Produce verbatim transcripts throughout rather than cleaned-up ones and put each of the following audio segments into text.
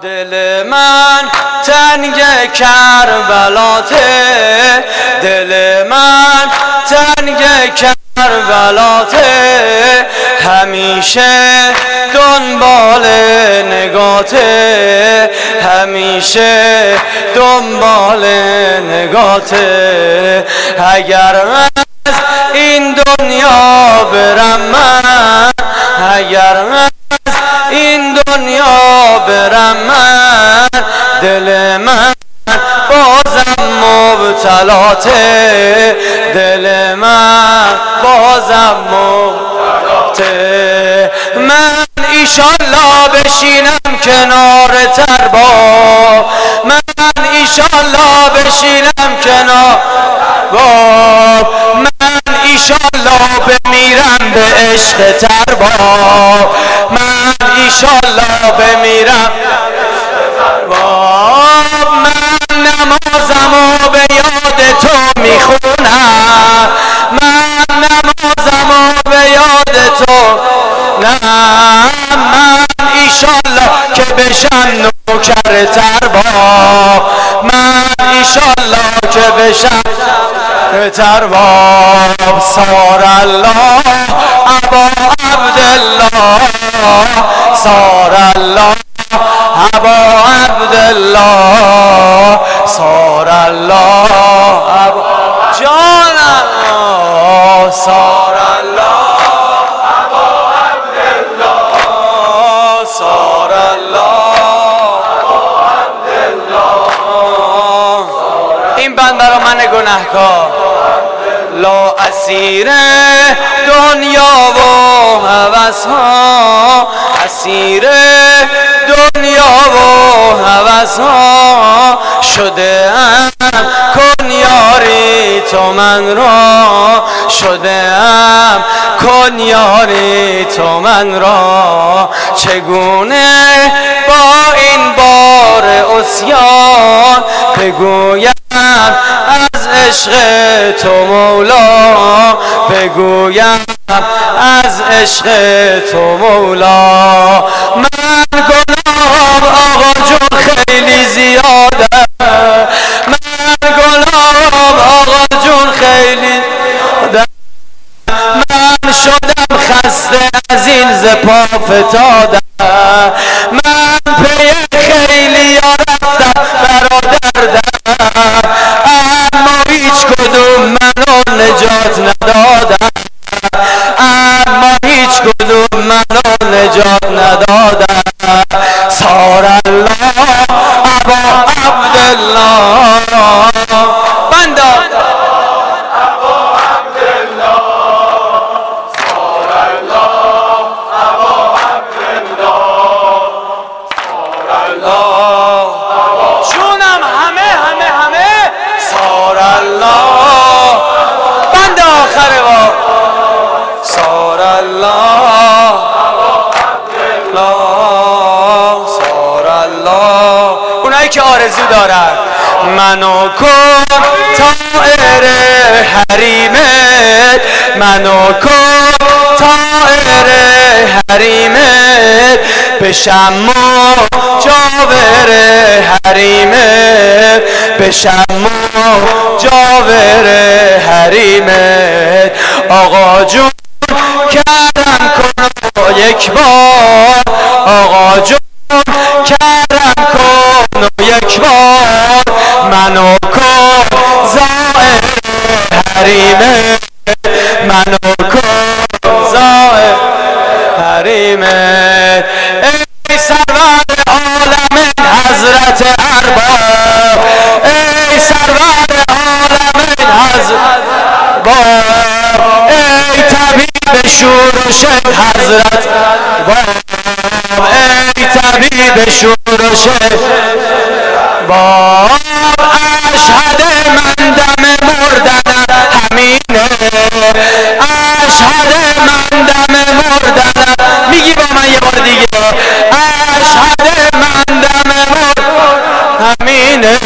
دل من تنگ کربلاته، دل من تنگ کربلاته، همیشه دنبال نگاته، همیشه دنبال نگاته. اگر از این دنیا برم من، اگر از این دنیا برم من، دل من بازم مبتلاته، دل من بازم مبتلاته. من ایشالله بشینم کنار ترباب، من ایشالله بشینم کنار باب، من ایشالله بمیرم به عشق ترباب، من ایشالله بمیرم باب. من نمازمو به یاد تو میخونم، من نمازمو به یاد تو، نه من ایشالله که بشم نوکر ترباب، من ایشالله که بشم ترباب. صار الله ابا عبدالله، صار الله ابا عبدالله، صار الله ابا جانم، صار الله ابا عبدالله، صار الله ابا عبدالله. این بند برای من گناهکار، لا اسیر دنیا و هوس ها، اسیر دنیا و هوس ها شده ام، کن یاری تو من را، شده ام کن یاری تو من را. چگونه با این بار عصیان بگویم از عشق تو مولا، بگویم از عشق تو مولا. من گناهم آقا جون خیلی زیاده، من گناهم آقا جون خیلی زیاده، من شدم خسته از این ز پا فتاده، من پی خیلی ها رفتم برادردم، اما هیچ کدوم منو نجات ندادم، اما هیچ کدوم منو نجات ندادم. صار الله ابا عبدالله، بندا ابا عبدالله، صار الله ابا عبدالله، صار الله جونم همه همه همه، صار الله بند آخره با صار الله الله، صار الله. اونایی که آرزو دارن منو کن طائر حریمت، منو کن طائر حریمت، بشم مجاور حریمت، بشم مجاور حریمت. آقا جون کرم کن یک بار، آقا جون کرم کن یک بار، منو کن زائر حریمت، منو کن زائر حریمت. ای سرور عالم حضرت ارباب، ای سرور عالم حضرت ارباب، ای طبیب شورش حضرت باب، ای طبیب شورش باب. اشهد من دم مردن همینه، اشهد من دم مردن، میگی با من یه بار دیگه، اشهد من دم مردن همینه.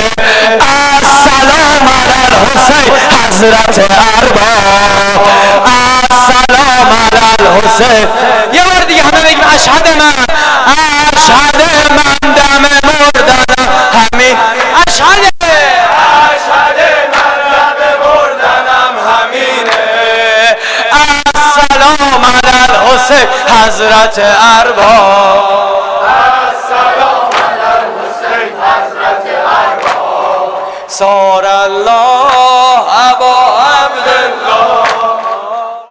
السلام علی الحسین حضرت ارباب، السلام علی الحسین. یه بار دیگه همه بگیم اشهد من، اشهد من دم حضرت ارباب. السلام علی الحسین حضرت ارباب. صار الله